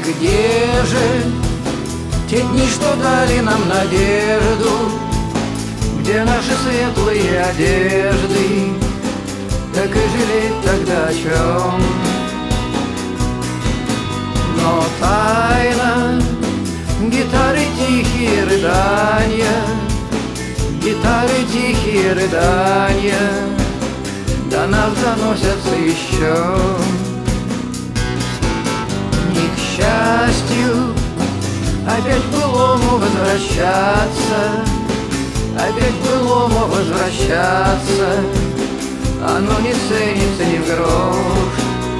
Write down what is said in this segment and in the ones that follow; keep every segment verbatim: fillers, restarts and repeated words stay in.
где же те дни, что дали нам надежду, где наши светлые одежды? Так и жалеть тогда о чем? Но тайна гитары тихие рыдания, гитары тихие рыдания до нас доносятся еще. Не к счастью опять к былому возвращаться, опять к былому возвращаться, оно не ценится ни в грош.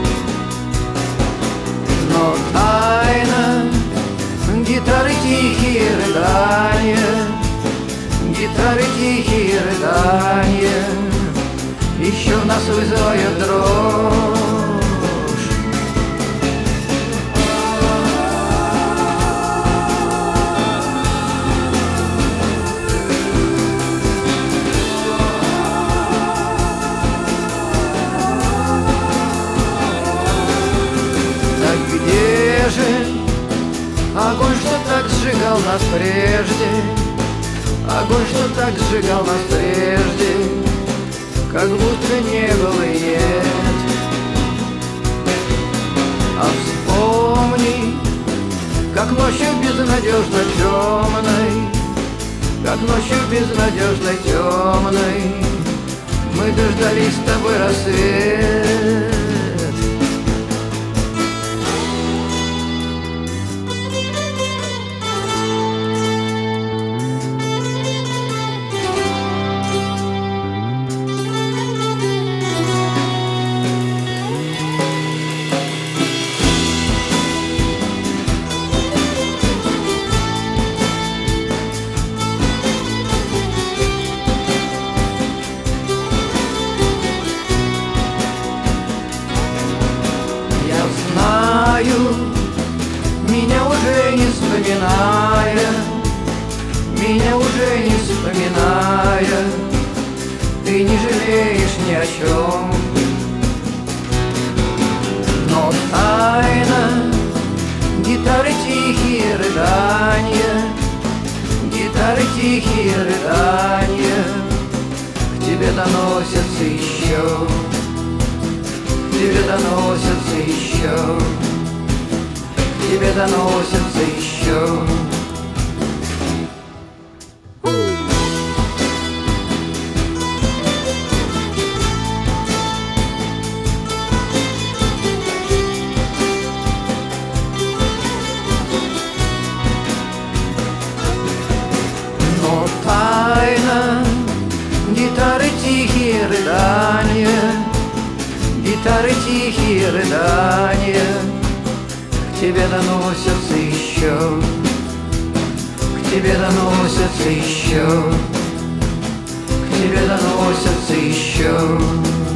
Но тайна гитары тихие рыдания, гитары тихие рыдания еще в нас вызывают дрожь. Так где же огонь, что так сжигал нас прежде, огонь, что так сжигал нас прежде, как будто не было и нет. А вспомни, как ночью безнадежно темной, как ночью безнадежно темной мы дождались с тобой рассвет. Меня уже не вспоминая, меня уже не вспоминая, ты не жалеешь ни о чем. Но тайна гитары тихие рыдания, гитары тихие рыдания к тебе доносятся еще, к тебе доносятся еще, тебе доносятся еще. Но тайна гитары тихие рыдания, гитары тихие рыдания к тебе доносятся еще, к тебе доносятся еще, к тебе доносятся еще.